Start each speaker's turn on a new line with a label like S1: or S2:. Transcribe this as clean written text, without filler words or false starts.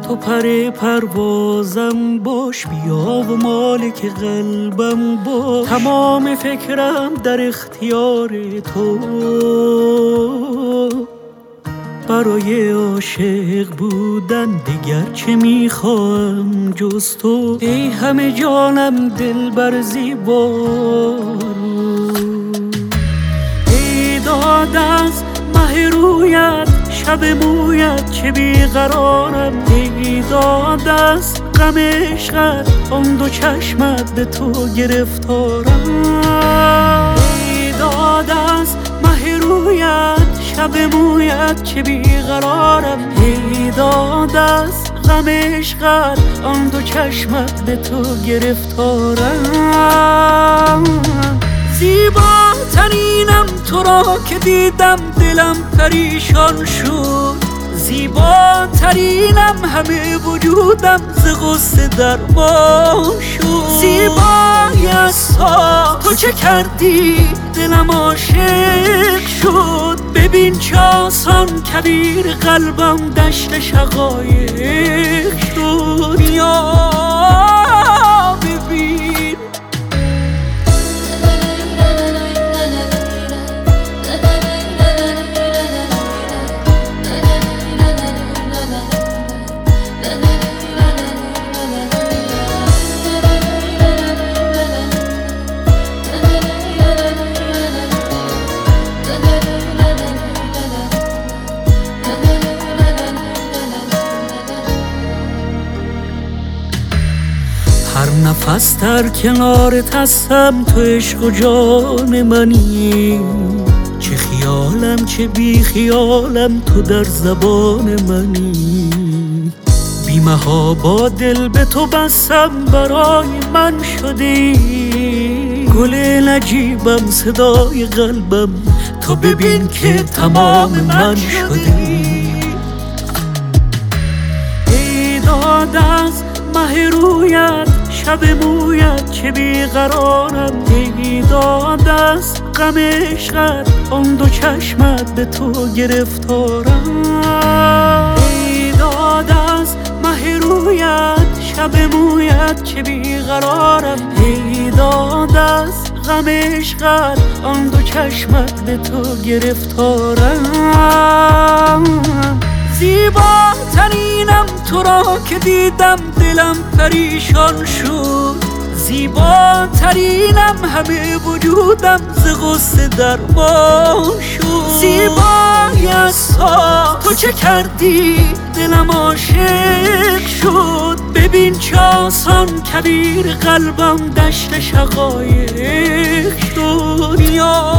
S1: تو پر پروازم باش، بیا و مالک قلبم باش. تمام فکرم در اختیار تو، برای عاشق بودن دیگر چه میخواهم جز تو. ای همه جانم دلبر زیبا، ای داد از مه رویت شب مویت چه بیقرارم. ای داد از غم عشقت آن دو چشمت به تو گرفتارم. ای داد از مه رویت شب مویت چه بیقرارم. ای داد از غم عشقت آن دو چشمت به تو گرفتارم. زیباترینم تو را که دیدم دلم پریشان شد. زیباترینم همه وجودم ز غصه درمان شد. زیبایی از تو چه کردی دلم عاشق شد. ببین چه آسان کبیر قلبم دشت شقایق شد. یا ببین هر نفس در کنارت هستم، تو عشق و جان منی. چه خیالم چه بی خیالم تو در زبان منی. بی محابا دل به تو بستم برای من شدی. گل نجیبم صدای قلبم تو ببین که تمام من شدی. ای داد از مه رویت شب مویت چه بیقرارم. ای داد از غم عشقت آن دو چشمت به تو گرفتارم. ای داد از مه رویت شب مویت چه بیقرارم. ای داد از غم عشقت آن دو چشمت به تو گرفتارم. زیباترینم تو را که دیدم دلم پریشان شد. زیباترینم همه وجودم ز غصه درمان شد. زیبایی از تو چه کردی دلم عاشق شد. ببین چه آسان کبیر قلبم دشت شقایق شد. یا